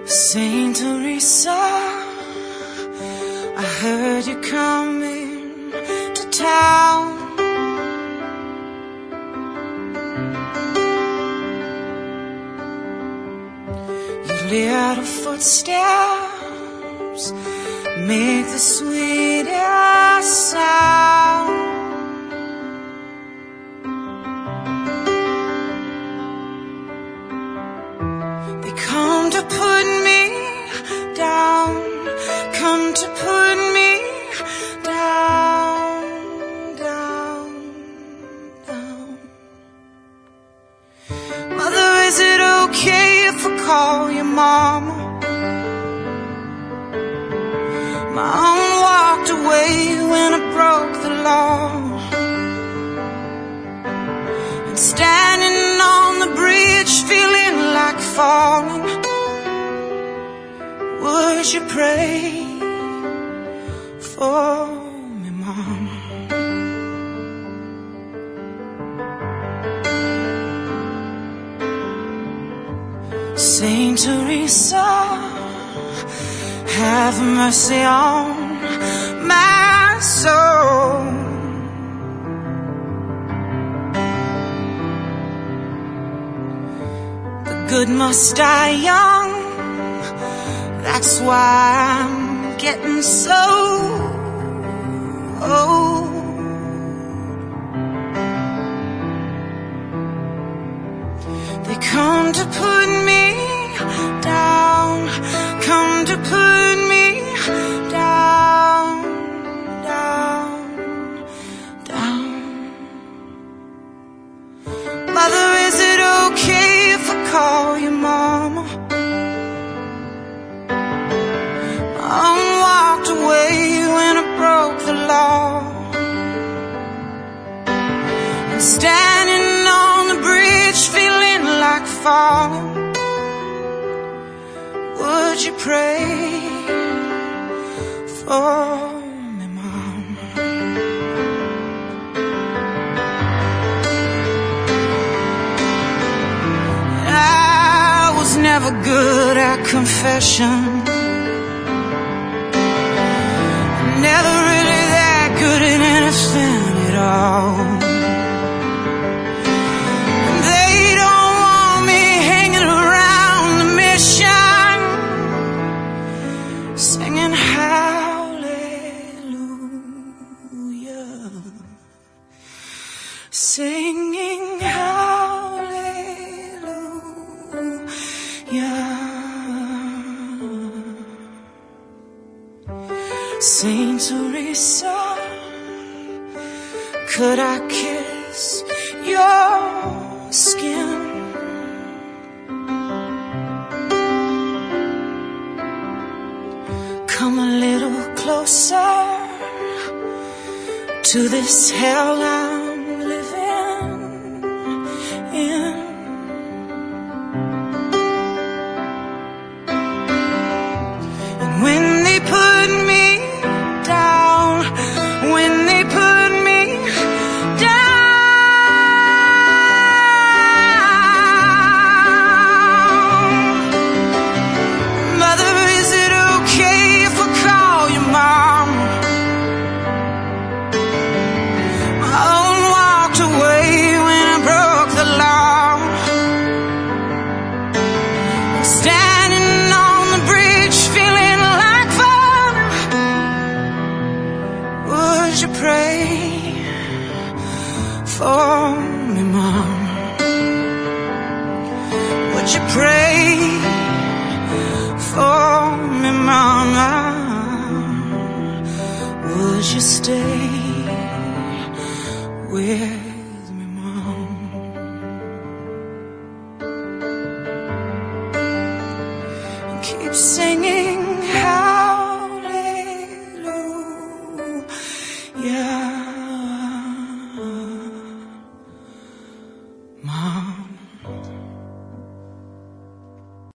Saint Teresa, I heard you coming to town. Your little footsteps make the sweetest sound. They come to put me down, come to put me down, down, down. Mother, is it okay if I call you Mama? Mom walked away when I broke the law, and standing on the bridge feeling like falling, would you pray for me, Mama? Saint Teresa, have mercy on my soul. The good must die young, that's why I'm getting so old. They come to put me down, come to put me down, down, down. Mother, is it okay if I call you Mama? Mom walked away when I broke the law, and standing on the bridge feeling like falling, would you pray for me, Mom? I was never good at confession, never really that good at anything at all. They don't want me hanging around the mission, singing hallelujah, singing hallelujah. Saint Teresa, could I kiss your skin? Come a little closer to this hell I'm living in. And when they put me down, when they put me down, Mother, is it okay if I call you Mom? Mom walked away when I broke the law, standing on the bridge feeling like falling, would you pray for me, Mom? Would you pray for me, Mama? Would you stay with me, Mom? Keep singing